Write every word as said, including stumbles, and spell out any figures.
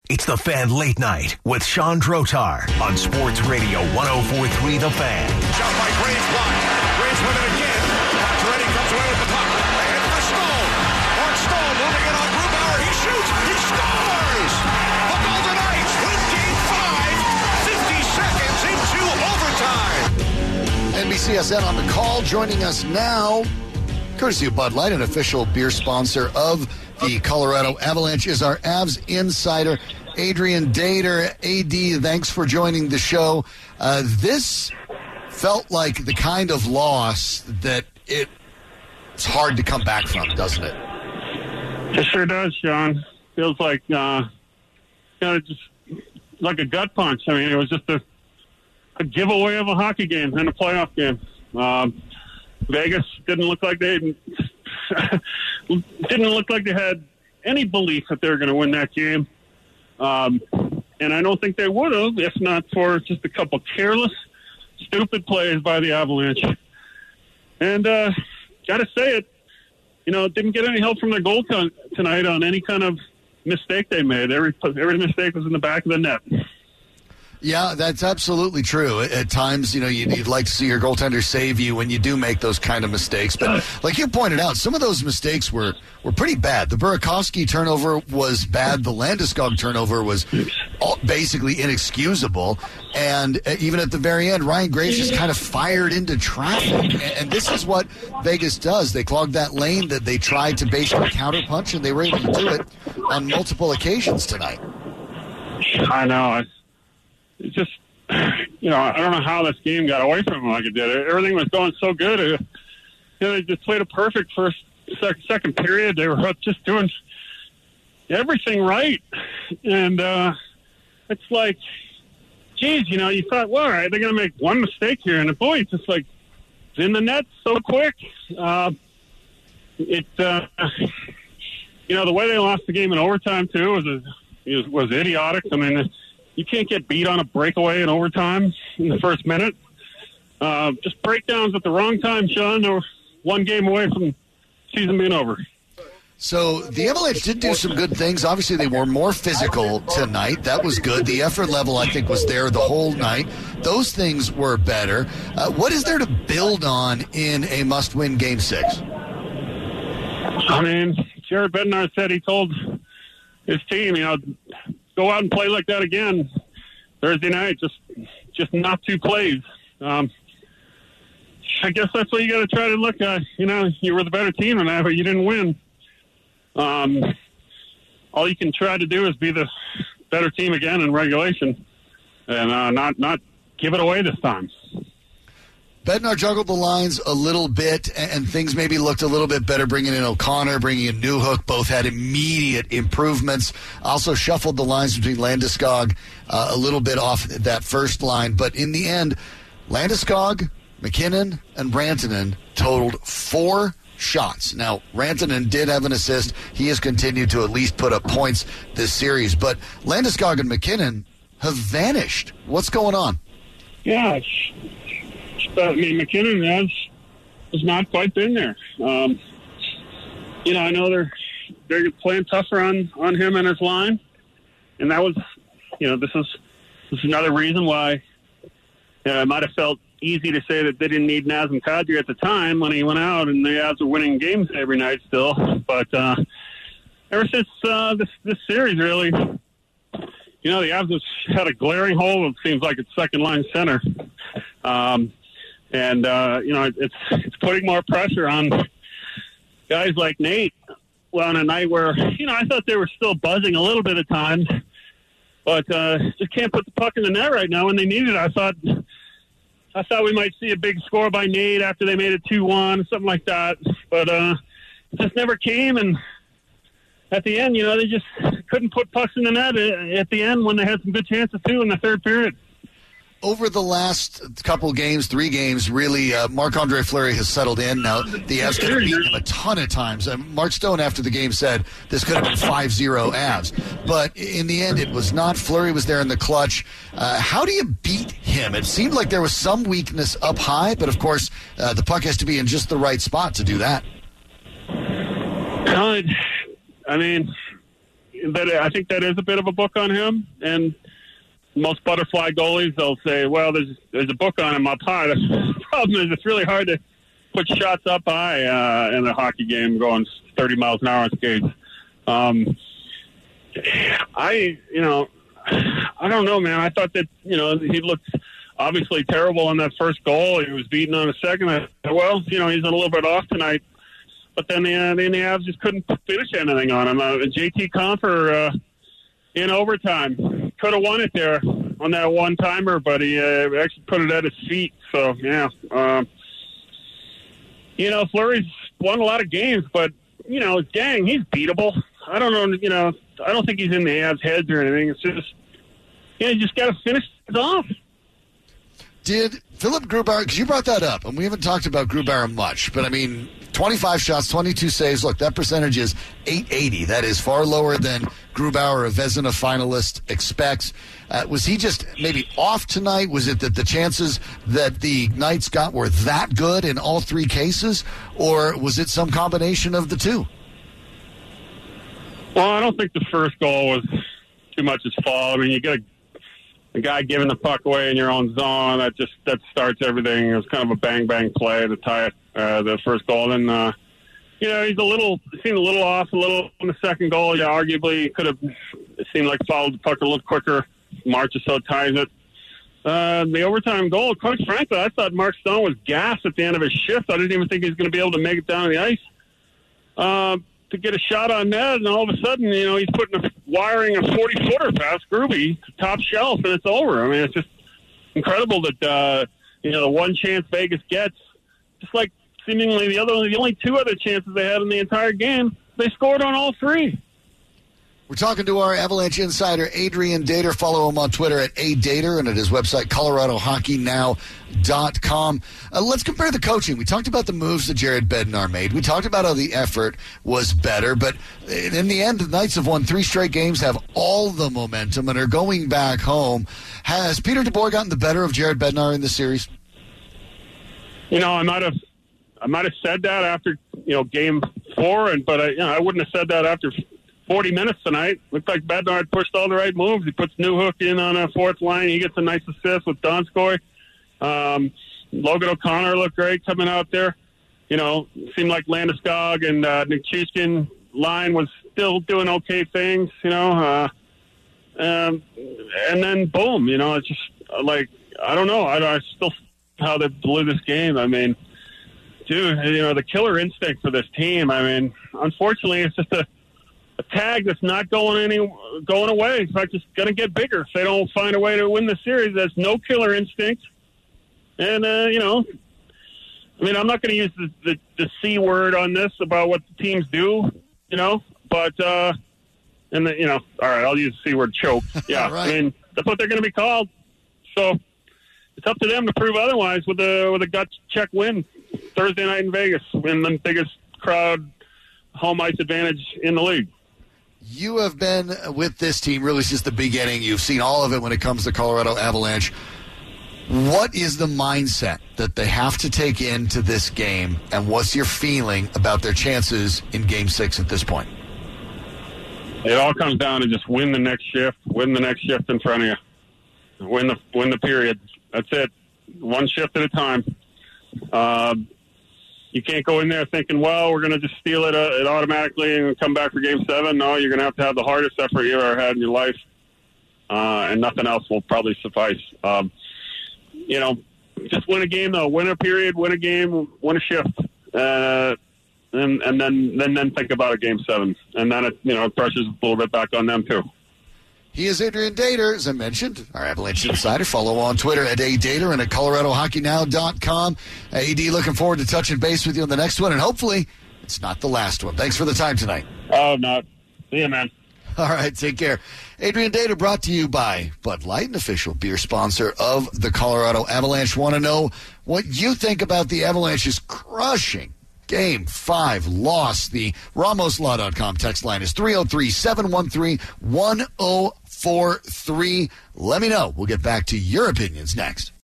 It's The Fan Late Night with Sean Drotar on Sports Radio one oh four point three The Fan. Shot by Graves blocked. Graves with it again. Pacioretty comes away with the puck. Ahead for Stone. Mark Stone moving it on Grubauer. He shoots. He scores. The Golden Knights win Game five. fifty seconds into overtime. N B C S N on the call. Joining us now, courtesy of Bud Light, an official beer sponsor of the Colorado Avalanche, is our Avs insider, Adrian Dater. A D, thanks for joining the show. Uh, this felt like the kind of loss that it, it's hard to come back from, doesn't it? It sure does, Sean. Feels like, uh, you know, just like a gut punch. I mean, it was just a, a giveaway of a hockey game and a playoff game. Um, Vegas didn't look like they didn't look like they had any belief that they were going to win that game. Um, and I don't think they would have if not for just a couple careless, stupid plays by the Avalanche. And uh, got to say it, you know, didn't get any help from their goal t- tonight on any kind of mistake they made. Every every mistake was in the back of the net. Yeah, that's absolutely true. At times, you know, you'd, you'd like to see your goaltender save you when you do make those kind of mistakes. But like you pointed out, some of those mistakes were, were pretty bad. The Burakovsky turnover was bad. The Landeskog turnover was all, basically inexcusable. And even at the very end, Ryan Graves just kind of fired into traffic. And, and this is what Vegas does. They clogged that lane that they tried to basically counterpunch, and they were able to do it on multiple occasions tonight. I know. I- It's just, you know, I don't know how this game got away from them like it did. Everything was going so good. It, you know, they just played a perfect first, sec- second period. They were just doing everything right. And uh, it's like, geez, you know, you thought, well, all right, they're going to make one mistake here. And boy, it's just like, it's in the net so quick. Uh, it, uh, you know, the way they lost the game in overtime, too, was, was, was idiotic. I mean, you can't get beat on a breakaway in overtime in the first minute. Uh, just breakdowns at the wrong time, Sean. They were one game away from season being over. So the Avalanche did do some good things. Obviously, they were more physical tonight. That was good. The effort level, I think, was there the whole night. Those things were better. Uh, what is there to build on in a must-win Game six? I mean, Jared Bednar said he told his team, you know, go out and play like that again Thursday night. Just, just not two plays. Um, I guess that's what you got to try to look at. You know, you were the better team in that, but you didn't win. Um, all you can try to do is be the better team again in regulation, and uh, not not give it away this time. Bednar juggled the lines a little bit, and things maybe looked a little bit better, bringing in O'Connor, bringing in Newhook. Both had immediate improvements. Also shuffled the lines between Landeskog uh, a little bit off that first line. But in the end, Landeskog, McKinnon, and Rantanen totaled four shots. Now, Rantanen did have an assist. He has continued to at least put up points this series. But Landeskog and McKinnon have vanished. What's going on? Yeah, I mean, McKinnon has, has not quite been there. Um, you know, I know they're they're playing tougher on, on him and his line, and that was, you know, this is this is another reason why you know, it might have felt easy to say that they didn't need Nazem Kadri at the time when he went out, and the Avs were winning games every night still. But uh, ever since uh, this this series, really, you know, the Avs have had a glaring hole. It seems like it's second line center. Um, And, uh, you know, it's it's putting more pressure on guys like Nate. Well, on a night where, you know, I thought they were still buzzing a little bit at times, but uh, just can't put the puck in the net right now when they need it. I thought I thought we might see a big score by Nate after they made it two one, something like that. But uh, it just never came, and at the end, you know, they just couldn't put pucks in the net at the end when they had some good chances, too, in the third period. Over the last couple games, three games, really, uh, Marc-Andre Fleury has settled in. Now, the Avs could have beaten him a ton of times. Uh, Mark Stone, after the game, said this could have been five zero Avs. But in the end, it was not. Fleury was there in the clutch. Uh, how do you beat him? It seemed like there was some weakness up high, but, of course, uh, the puck has to be in just the right spot to do that. Uh, I mean, that I think that is a bit of a book on him. And most butterfly goalies, they'll say, well, there's there's a book on him up high. The problem is it's really hard to put shots up high uh, in a hockey game going thirty miles an hour on skates. Um, I, you know, I don't know, man. I thought that, you know, he looked obviously terrible on that first goal. He was beaten on a second. I said, well, you know, he's a little bit off tonight. But then the, uh, then the Avs just couldn't finish anything on him. Uh, J T Compher uh, in overtime could have won it there on that one-timer, but he uh, actually put it at his feet. So, yeah. Um, you know, Fleury's won a lot of games, but, you know, dang, he's beatable. I don't know, you know, I don't think he's in the Avs' heads or anything. It's just, you know, you just got to finish it off. Did Philip Grubauer, because you brought that up, and we haven't talked about Grubauer much, but I mean, twenty-five shots, twenty-two saves. Look, that percentage is eight eighty. That is far lower than Grubauer, a Vezina finalist, expects. Uh, was he just maybe off tonight? Was it that the chances that the Knights got were that good in all three cases, or was it some combination of the two? Well, I don't think the first goal was too much his fault. I mean, you get a The guy giving the puck away in your own zone, that just that starts everything. It was kind of a bang-bang play to tie it, uh, the first goal. And, uh, you know, he's a little, seemed a little off, a little on the second goal. Yeah, arguably he could have, it seemed like followed the puck a little quicker. Marchessault ties it. Uh, the overtime goal, quite frankly, I thought Mark Stone was gassed at the end of his shift. I didn't even think he was going to be able to make it down the ice. Uh, to get a shot on net, and all of a sudden, you know, he's putting a, wiring a forty-footer past Groovy to top shelf, and it's over. I mean, it's just incredible that, uh, you know, the one chance Vegas gets, just like seemingly the other, the only two other chances they had in the entire game, they scored on all three. We're talking to our Avalanche insider, Adrian Dater. Follow him on Twitter at A Dater and at his website, Colorado Hockey Now dot com. Uh, let's compare the coaching. We talked about the moves that Jared Bednar made. We talked about how the effort was better, but in the end, the Knights have won three straight games, have all the momentum, and are going back home. Has Peter DeBoer gotten the better of Jared Bednar in this series? You know, I might have I might have said that after, you know, game four, and but I, you know, I wouldn't have said that after forty minutes tonight. Looked like Bednar had pushed all the right moves. He puts Newhook in on a fourth line. He gets a nice assist with Donskoy. Um, Logan O'Connor looked great coming out there. You know, seemed like Landeskog and uh, Nichushkin line was still doing okay things, you know. Uh, um, and then, boom, you know, it's just uh, like, I don't know. I, I still how they blew this game. I mean, dude, you know, the killer instinct for this team. I mean, unfortunately, it's just a a tag that's not going any going away. In fact, it's going to get bigger if they don't find a way to win the series. There's no killer instinct. And, uh, you know, I mean, I'm not going to use the, the, the C word on this about what the teams do, you know, but, uh, and, the, you know, all right, I'll use the C word, choke. Yeah, right. I mean, that's what they're going to be called. So it's up to them to prove otherwise with a, with a gut check win Thursday night in Vegas, win the biggest crowd home ice advantage in the league. You have been with this team really since the beginning. You've seen all of it when it comes to Colorado Avalanche. What is the mindset that they have to take into this game, and what's your feeling about their chances in Game six at this point? It all comes down to just win the next shift, win the next shift in front of you, win the win the period. That's it. One shift at a time. Uh, You can't go in there thinking, well, we're going to just steal it, uh, it automatically and come back for Game seven. No, you're going to have to have the hardest effort you ever had in your life, uh, and nothing else will probably suffice. Um, you know, just win a game, though. Win a period, win a game, win a shift, uh, and, and then, then then think about a Game seven. And then, it, you know, it pressures a little bit back on them, too. He is Adrian Dater, as I mentioned, our Avalanche insider. Follow on Twitter at A Dater and at Colorado Hockey Now dot com. A D, looking forward to touching base with you on the next one, and hopefully it's not the last one. Thanks for the time tonight. Oh, not. See you, man. All right, take care. Adrian Dater, brought to you by Bud Light, an official beer sponsor of the Colorado Avalanche. Want to know what you think about the Avalanche's crushing Game five loss? The Ramos Law dot com text line is three oh three, seven one three, one oh four three. Let me know. We'll get back to your opinions next.